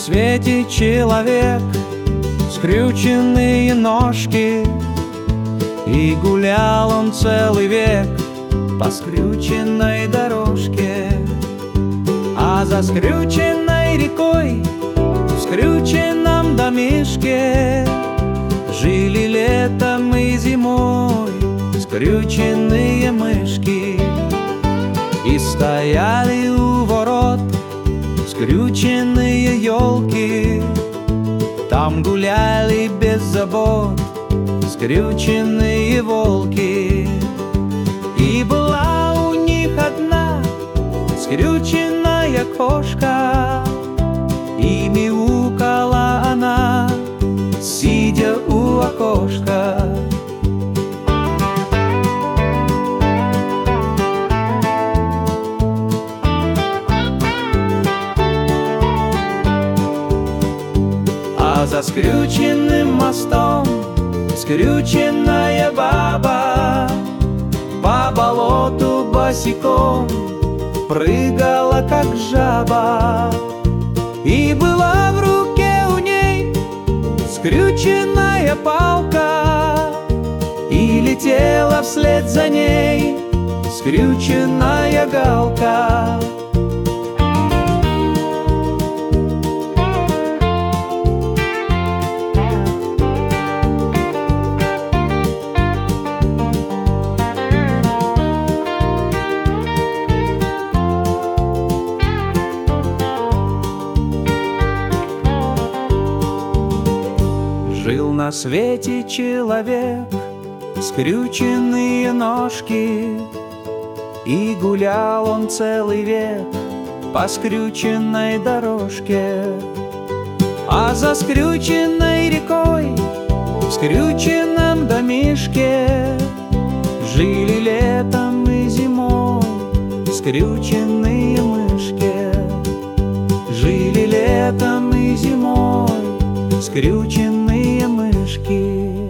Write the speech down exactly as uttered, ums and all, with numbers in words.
свете человек, скрюченные ножки, и гулял он целый век по скрюченной дорожке. А за скрюченной рекой, в скрюченном домишке, жили летом и зимой скрюченные мышки. И стояли у ворот скрюченные елки, там гуляли без забот скрюченные волки. И была у них одна скрюченная кошка, и мяукала она, сидя у окошка. А за скрюченным мостом скрюченная баба по болоту босиком прыгала, как жаба. И была в руке у ней скрюченная палка, и летела вслед за ней скрюченная галка. Жил на свете человек, скрюченные ножки, и гулял он целый век по скрюченной дорожке. А за скрюченной рекой, в скрюченном домишке, жили летом и зимой скрюченные мышки. Жили летом и зимой скрюченные мышки.